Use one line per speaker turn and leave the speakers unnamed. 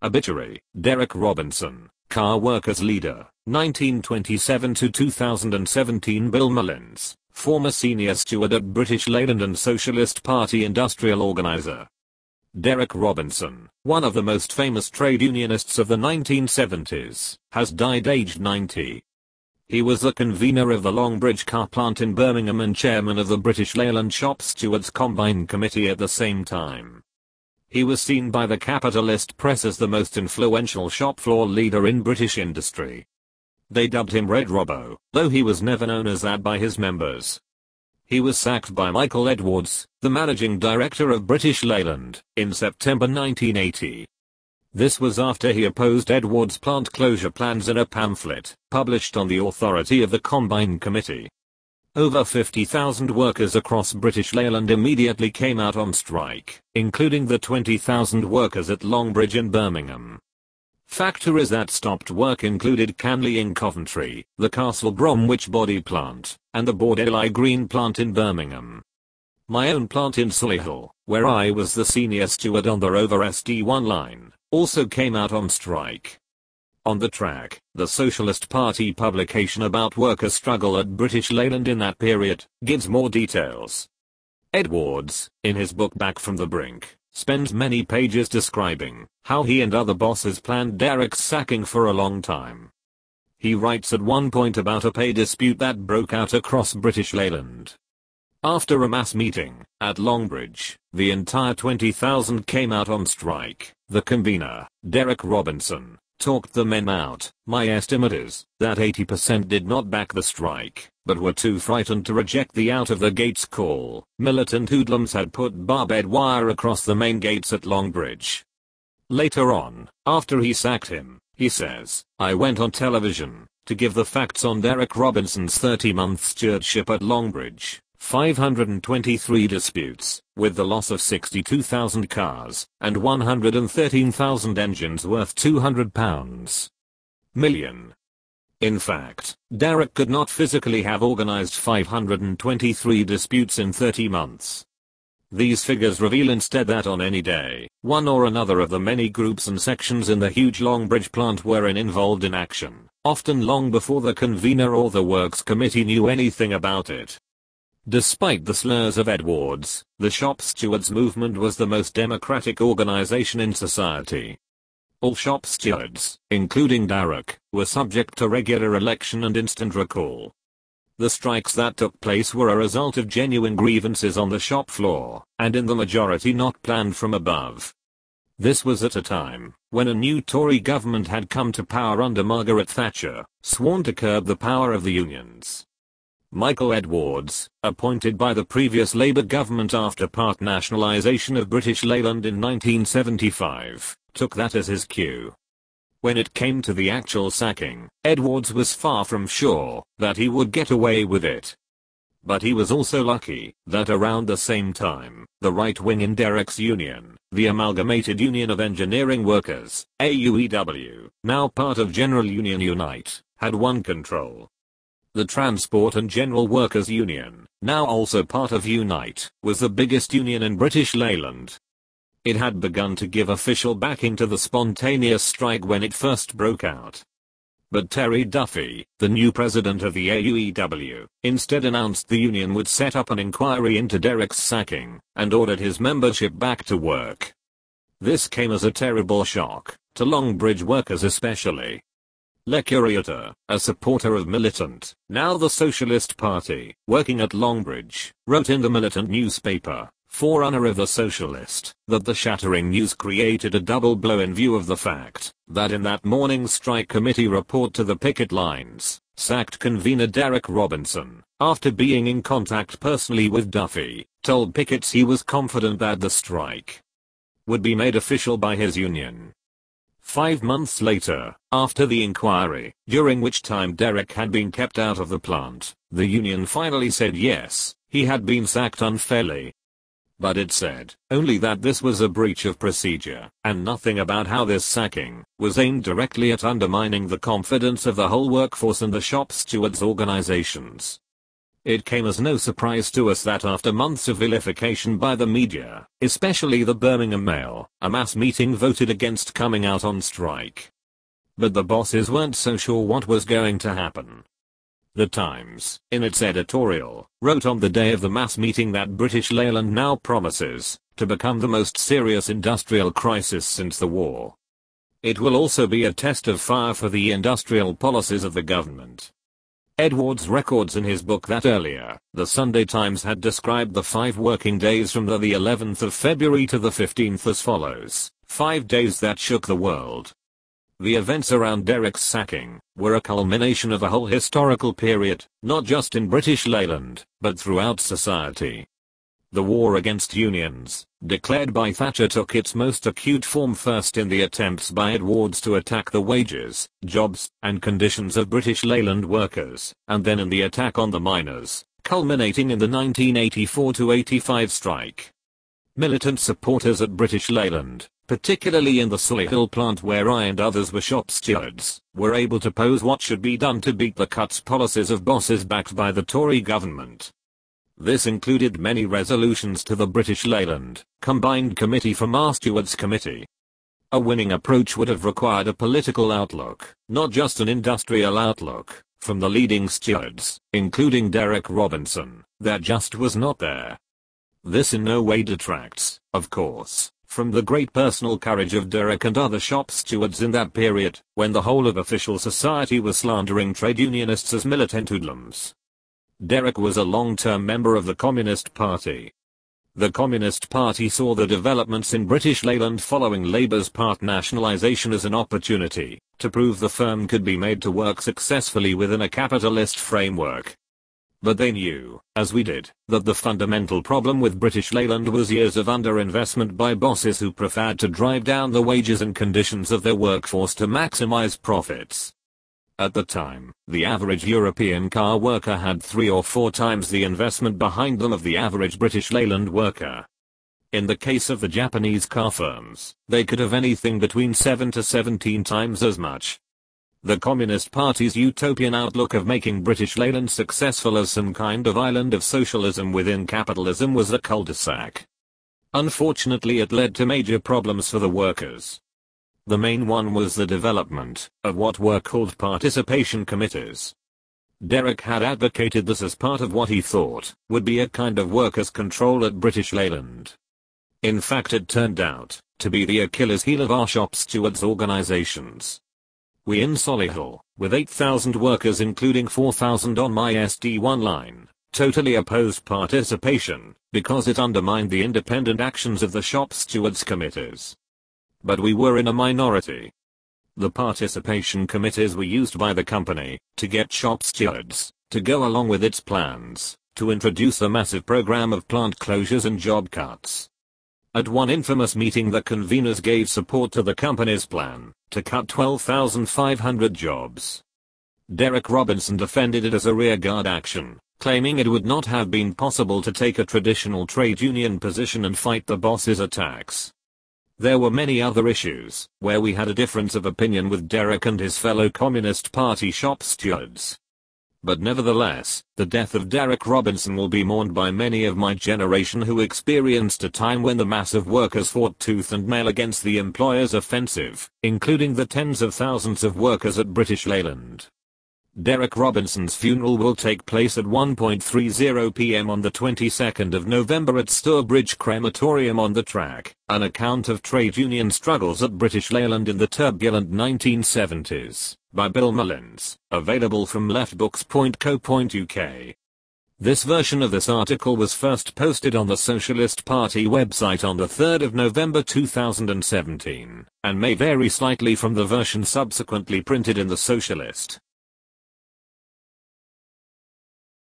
Obituary: Derek Robinson, car workers leader, 1927 to 2017. Bill Mullins, former senior steward at British Leyland and Socialist Party industrial organizer. Derek Robinson, one of the most famous trade unionists of the 1970s, has died aged 90. He was the convener of the Longbridge car plant in Birmingham and chairman of the British Leyland Shop Stewards Combine Committee at the same time. He was seen by the capitalist press as the most influential shop floor leader in British industry. They dubbed him Red Robbo, though he was never known as that by his members. He was sacked by Michael Edwards, the managing director of British Leyland, in September 1980. This was after he opposed Edwards' plant closure plans in a pamphlet, published on the authority of the Combine Committee. Over 50,000 workers across British Leyland immediately came out on strike, including the 20,000 workers at Longbridge in Birmingham. Factories that stopped work included Canley in Coventry, the Castle Bromwich body plant, and the Bordelais Green plant in Birmingham. My own plant in Solihull, where I was the senior steward on the Rover SD1 line, also came out on strike. On the Track, the Socialist Party publication about workers' struggle at British Leyland in that period, gives more details. Edwards, in his book Back from the Brink, spends many pages describing how he and other bosses planned Derek's sacking for a long time. He writes at one point about a pay dispute that broke out across British Leyland. After a mass meeting at Longbridge, the entire 20,000 came out on strike. The convener, Derek Robinson, talked the men out. My estimate is that 80% did not back the strike, but were too frightened to reject the out of the gates call. Militant hoodlums had put barbed wire across the main gates at Longbridge. Later on, after he sacked him, he says, I went on television to give the facts on Derek Robinson's 30-month stewardship at Longbridge. 523 disputes, with the loss of 62,000 cars, and 113,000 engines worth £200 million. In fact, Derek could not physically have organized 523 disputes in 30 months. These figures reveal instead that on any day, one or another of the many groups and sections in the huge Longbridge plant were involved in action, often long before the convener or the Works Committee knew anything about it. Despite the slurs of Edwards, the shop stewards movement was the most democratic organization in society. All shop stewards, including Derek, were subject to regular election and instant recall. The strikes that took place were a result of genuine grievances on the shop floor, and in the majority not planned from above. This was at a time when a new Tory government had come to power under Margaret Thatcher, sworn to curb the power of the unions. Michael Edwards, appointed by the previous Labour government after part nationalisation of British Leyland in 1975, took that as his cue. When it came to the actual sacking, Edwards was far from sure that he would get away with it. But he was also lucky that around the same time, the right wing in Derek's union, the Amalgamated Union of Engineering Workers, AUEW, now part of General Union Unite, had won control. The Transport and General Workers Union, now also part of Unite, was the biggest union in British Leyland. It had begun to give official backing to the spontaneous strike when it first broke out. But Terry Duffy, the new president of the AUEW, instead announced the union would set up an inquiry into Derek's sacking, and ordered his membership back to work. This came as a terrible shock, to Longbridge workers especially. Le Curateur, a supporter of Militant, now the Socialist Party, working at Longbridge, wrote in the Militant newspaper, forerunner of the Socialist, that the shattering news created a double blow in view of the fact that in that morning's strike committee report to the picket lines, sacked convener Derek Robinson, after being in contact personally with Duffy, told pickets he was confident that the strike would be made official by his union. 5 months later, after the inquiry, during which time Derek had been kept out of the plant, the union finally said yes, he had been sacked unfairly. But it said only that this was a breach of procedure, and nothing about how this sacking was aimed directly at undermining the confidence of the whole workforce and the shop stewards organizations. It came as no surprise to us that after months of vilification by the media, especially the Birmingham Mail, a mass meeting voted against coming out on strike. But the bosses weren't so sure what was going to happen. The Times, in its editorial, wrote on the day of the mass meeting that British Leyland now promises to become the most serious industrial crisis since the war. It will also be a test of fire for the industrial policies of the government. Edwards records in his book that earlier, the Sunday Times had described the 5 working days from the 11th of February to the 15th as follows: 5 days that shook the world. The events around Derrick's sacking were a culmination of a whole historical period, not just in British Leyland, but throughout society. The war against unions, declared by Thatcher, took its most acute form first in the attempts by Edwards to attack the wages, jobs, and conditions of British Leyland workers, and then in the attack on the miners, culminating in the 1984-85 strike. Militant supporters at British Leyland, particularly in the Solihull plant where I and others were shop stewards, were able to pose what should be done to beat the cuts policies of bosses backed by the Tory government. This included many resolutions to the British Leyland Combined Committee from our Stewards Committee. A winning approach would have required a political outlook, not just an industrial outlook, from the leading stewards, including Derek Robinson, that just was not there. This in no way detracts, of course, from the great personal courage of Derek and other shop stewards in that period, when the whole of official society was slandering trade unionists as militant hoodlums. Derek was a long-term member of the Communist Party. The Communist Party saw the developments in British Leyland following Labour's part nationalisation as an opportunity to prove the firm could be made to work successfully within a capitalist framework. But they knew, as we did, that the fundamental problem with British Leyland was years of underinvestment by bosses who preferred to drive down the wages and conditions of their workforce to maximise profits. At the time, the average European car worker had 3 or 4 times the investment behind them of the average British Leyland worker. In the case of the Japanese car firms, they could have anything between 7 to 17 times as much. The Communist Party's utopian outlook of making British Leyland successful as some kind of island of socialism within capitalism was a cul-de-sac. Unfortunately, it led to major problems for the workers. The main one was the development of what were called participation committees. Derek had advocated this as part of what he thought would be a kind of workers' control at British Leyland. In fact, it turned out to be the Achilles heel of our shop stewards organizations. We in Solihull, with 8,000 workers including 4,000 on my SD1 line, totally opposed participation because it undermined the independent actions of the shop stewards committees. But we were in a minority. The participation committees were used by the company to get shop stewards to go along with its plans to introduce a massive program of plant closures and job cuts. At one infamous meeting, the conveners gave support to the company's plan to cut 12,500 jobs. Derek Robinson defended it as a rearguard action, claiming it would not have been possible to take a traditional trade union position and fight the boss's attacks. There were many other issues where we had a difference of opinion with Derek and his fellow Communist Party shop stewards. But nevertheless, the death of Derek Robinson will be mourned by many of my generation who experienced a time when the mass of workers fought tooth and nail against the employer's offensive, including the tens of thousands of workers at British Leyland. Derek Robinson's funeral will take place at 1:30 p.m. on the 22nd of November at Stourbridge Crematorium on the Track, an account of trade union struggles at British Leyland in the turbulent 1970s, by Bill Mullins, available from leftbooks.co.uk. This version of this article was first posted on the Socialist Party website on the 3rd of November 2017, and may vary slightly from the version subsequently printed in the Socialist.